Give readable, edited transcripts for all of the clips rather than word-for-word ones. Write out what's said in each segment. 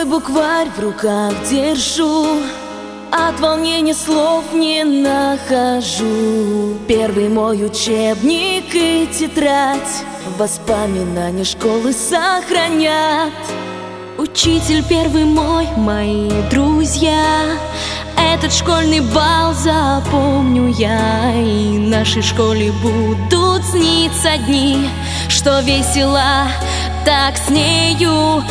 свой букварь в руках держу, от волнения слов не нахожу. Первый мой учебник и тетрадь воспоминания школы сохранят. Учитель первый мой, мои друзья, этот школьный бал запомню я. И нашей школе будут сниться дни, что весело так с нею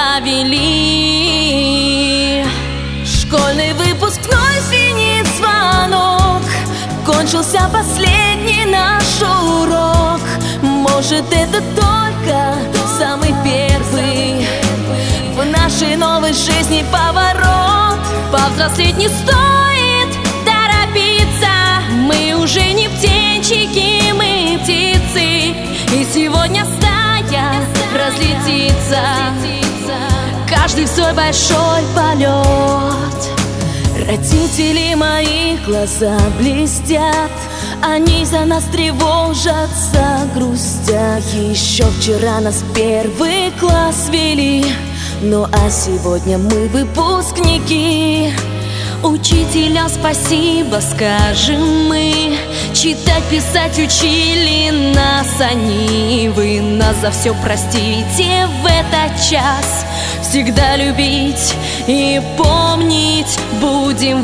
провели. Школьный выпускной звенит звонок, кончился последний наш урок. Может, это только самый первый в нашей новой жизни поворот. Повзрослеть не стоит торопиться, мы уже не птенчики, мы птицы. И сегодня стая разлетится, каждый в свой большой полет. Родители мои глаза блестят, они за нас тревожатся, грустят. Еще вчера нас в первый класс вели, ну а сегодня мы выпускники. Учителям спасибо скажем мы, читать, писать учили нас они. Вы нас за все простите в этот час, всегда любить и помнить будем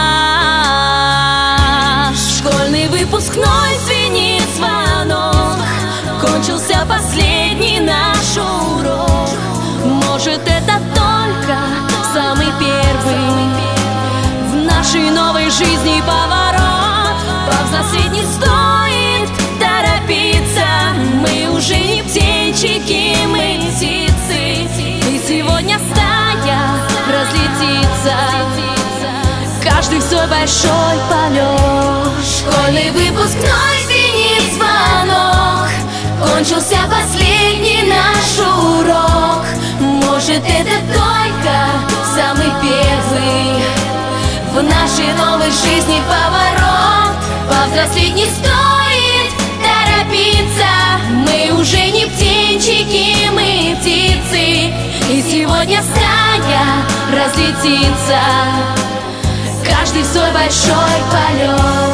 вас. Школьный выпускной звенит звонок, кончился последний наш урок. Может, это только самый первый в нашей новой жизни поворот. Повзрослеть не стоит торопиться, мы уже не птенчики, мы птицы. И сегодня стая разлетится, каждый в свой большой полет. Школьный выпускной звенит звонок, кончился последний наш урок. Может, это только самый первый в нашей новой жизни поворот. Повзрослеть не стоит торопиться, мы уже не птенчики, мы птицы. И сегодня стая разлетится, каждый в свой большой полет.